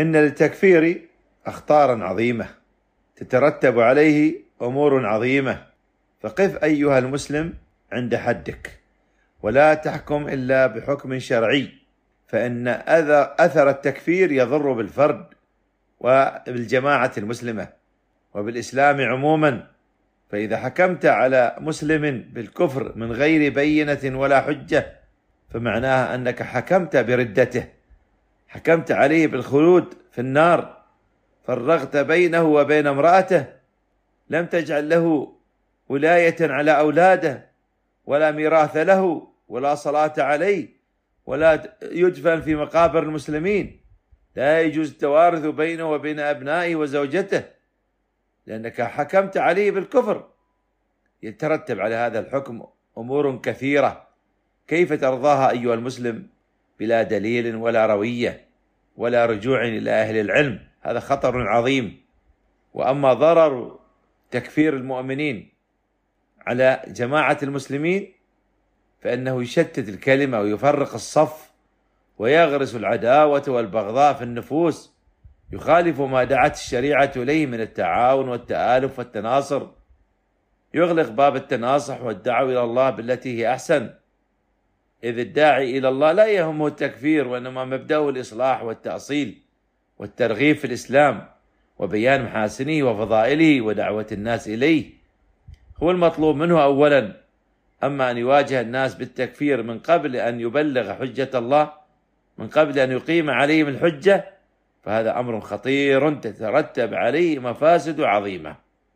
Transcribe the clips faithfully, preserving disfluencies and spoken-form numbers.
إن للتكفير أخطارا عظيمة تترتب عليه أمور عظيمة، فقف أيها المسلم عند حدك، ولا تحكم إلا بحكم شرعي، فإن أثر التكفير يضر بالفرد وبالجماعة المسلمة وبالإسلام عموما. فإذا حكمت على مسلم بالكفر من غير بينة ولا حجة فمعناها أنك حكمت بردته، حكمت عليه بالخلود في النار، فرقت بينه وبين امرأته، لم تجعل له ولاية على أولاده ولا ميراث له ولا صلاة عليه ولا يدفن في مقابر المسلمين، لا يجوز التوارث بينه وبين أبنائه وزوجته، لأنك حكمت عليه بالكفر. يترتب على هذا الحكم أمور كثيرة، كيف ترضاها أيها المسلم بلا دليل ولا روية ولا رجوع إلى أهل العلم؟ هذا خطر عظيم. وأما ضرر تكفير المؤمنين على جماعة المسلمين فإنه يشتت الكلمة ويفرق الصف ويغرس العداوة والبغضاء في النفوس، يخالف ما دعت الشريعة إليه من التعاون والتآلف والتناصر، يغلق باب التناصح والدعوة إلى الله بالتي هي أحسن، إذ الداعي إلى الله لا يهمه التكفير، وإنما مبدأه الإصلاح والتأصيل والترغيب في الإسلام وبيان محاسنه وفضائله ودعوة الناس إليه هو المطلوب منه أولا. أما أن يواجه الناس بالتكفير من قبل أن يبلغ حجة الله، من قبل أن يقيم عليهم الحجة، فهذا أمر خطير تترتب عليه مفاسد عظيمة.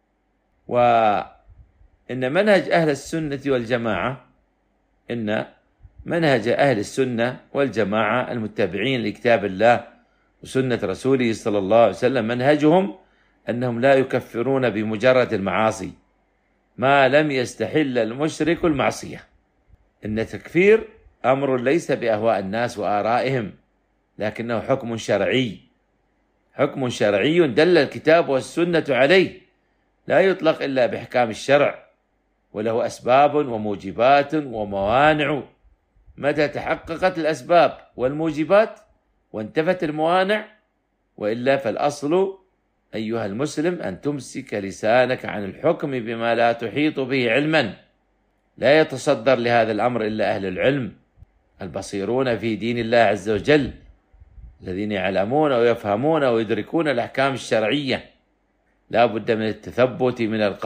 وإن منهج أهل السنة والجماعة إن منهج أهل السنة والجماعة المتبعين لكتاب الله وسنة رسوله صلى الله عليه وسلم منهجهم أنهم لا يكفرون بمجرد المعاصي ما لم يستحل المشرك المعصية. إن التكفير أمر ليس بأهواء الناس وآرائهم، لكنه حكم شرعي، حكم شرعي دل الكتاب والسنة عليه، لا يطلق إلا بإحكام الشرع، وله أسباب وموجبات وموانع. متى تحققت الأسباب والموجبات وانتفت الموانع وإلا فالأصل أيها المسلم أن تمسك لسانك عن الحكم بما لا تحيط به علما. لا يتصدر لهذا الأمر إلا أهل العلم البصيرون في دين الله عز وجل، الذين يعلمون ويفهمون ويدركون الأحكام الشرعية. لا بد من التثبت من القول